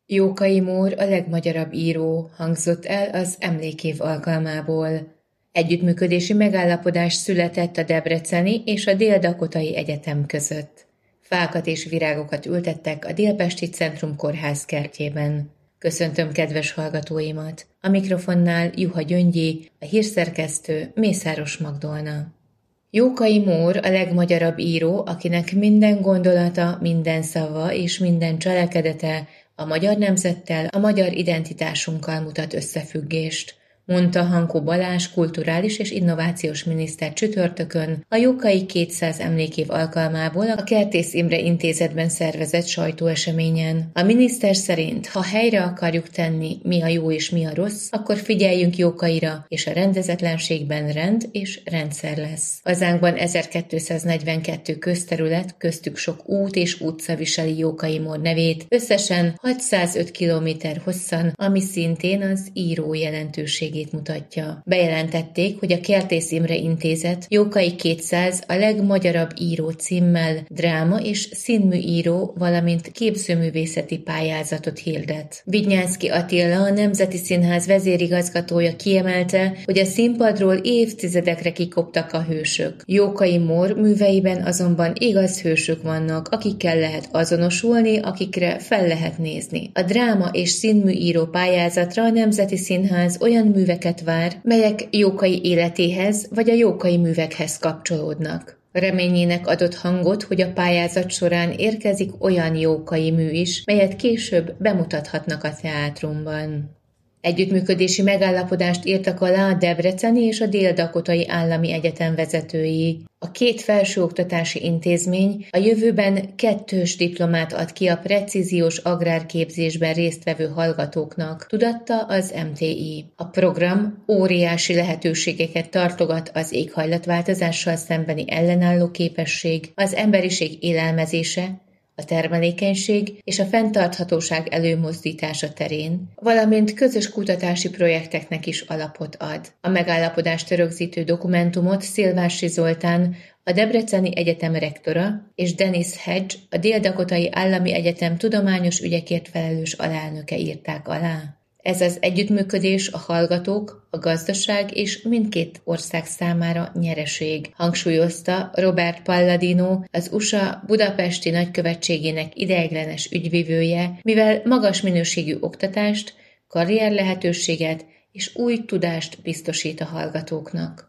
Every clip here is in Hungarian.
Jókai Mór a legmagyarabb író, hangzott el az emlékév alkalmából. Együttműködési megállapodás született a Debreceni és a Dél-Dakotai Egyetem között. Fákat és virágokat ültettek a Délpesti Centrum Kórház kertjében. Köszöntöm kedves hallgatóimat! A mikrofonnál Juha Gyöngyi, a hírszerkesztő Mészáros Magdolna. Jókai Mór a legmagyarabb író, akinek minden gondolata, minden szava és minden cselekedete a magyar nemzettel, a magyar identitásunkkal mutat összefüggést, mondta Hankó Balázs kulturális és innovációs miniszter csütörtökön a Jókai 200 emlékév alkalmából a Kertész Imre Intézetben szervezett sajtóeseményen. A miniszter szerint, ha helyre akarjuk tenni, mi a jó és mi a rossz, akkor figyeljünk Jókaira, és a rendezetlenségben rend és rendszer lesz. Hazánkban 1242 közterület, köztük sok út és utca viseli Jókai Mór nevét, összesen 605 kilométer hosszan, ami szintén az író jelentőségét mutatja. Bejelentették, hogy a Kertész Imre Intézet Jókai 200 a legmagyarabb író címmel dráma és színműíró, valamint képzőművészeti pályázatot hirdet. Vignyánszky Attila, a Nemzeti Színház vezérigazgatója kiemelte, hogy a színpadról évtizedekre kikoptak a hősök. Jókai Mór műveiben azonban igaz hősök vannak, akikkel lehet azonosulni, akikre fel lehet nézni. A dráma és színműíró pályázatra a Nemzeti Színház olyan műveket vár, melyek Jókai életéhez vagy a Jókai művekhez kapcsolódnak. Reményének adott hangot, hogy a pályázat során érkezik olyan Jókai mű is, melyet később bemutathatnak a teátrumban. Együttműködési megállapodást írtak alá a Debreceni és a Dél-Dakotai Állami Egyetem vezetői. A két felsőoktatási intézmény a jövőben 2. diplomát ad ki a precíziós agrárképzésben résztvevő hallgatóknak, tudatta az MTI. A program óriási lehetőségeket tartogat az éghajlatváltozással szembeni ellenálló képesség, az emberiség élelmezése, a termelékenység és a fenntarthatóság előmozdítása terén, valamint közös kutatási projekteknek is alapot ad. A megállapodást rögzítő dokumentumot Szilvási Zoltán, a Debreceni Egyetem rektora, és Dennis Hedge, a Dél-Dakotai Állami Egyetem tudományos ügyekért felelős alelnöke írták alá. Ez az együttműködés a hallgatók, a gazdaság és mindkét ország számára nyereség, hangsúlyozta Robert Palladino, az USA budapesti nagykövetségének ideiglenes ügyvivője, mivel magas minőségű oktatást, karrierlehetőséget és új tudást biztosít a hallgatóknak.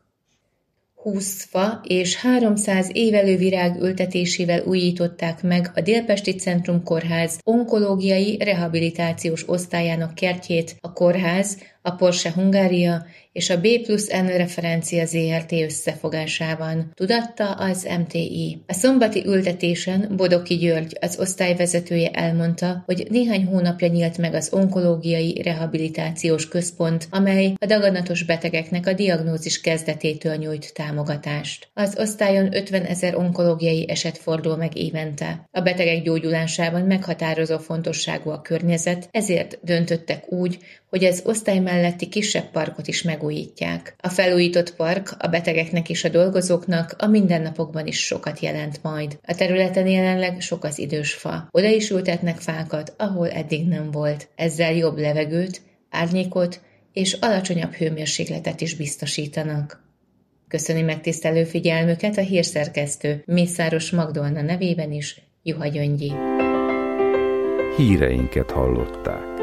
20 fa és 300 évelővirág ültetésével újították meg a Délpesti Centrum Kórház onkológiai rehabilitációs osztályának kertjét a kórház, a Porsche Hungária és a B+N referencia ZRT összefogásában, tudatta az MTI. A szombati ültetésen Bodoki György, az osztályvezetője elmondta, hogy néhány hónapja nyílt meg az onkológiai rehabilitációs központ, amely a daganatos betegeknek a diagnózis kezdetétől nyújt támogatást. Az osztályon 50 000 onkológiai eset fordul meg évente. A betegek gyógyulásában meghatározó fontosságú a környezet, ezért döntöttek úgy, hogy az osztály melletti kisebb parkot is megújítják. A felújított park a betegeknek és a dolgozóknak a mindennapokban is sokat jelent majd. A területen jelenleg sok az idős fa. Oda is ültetnek fákat, ahol eddig nem volt. Ezzel jobb levegőt, árnyékot és alacsonyabb hőmérsékletet is biztosítanak. Köszöni megtisztelő figyelmüket a hírszerkesztő Mészáros Magdolna nevében is, Juha Gyöngyi. Híreinket hallották.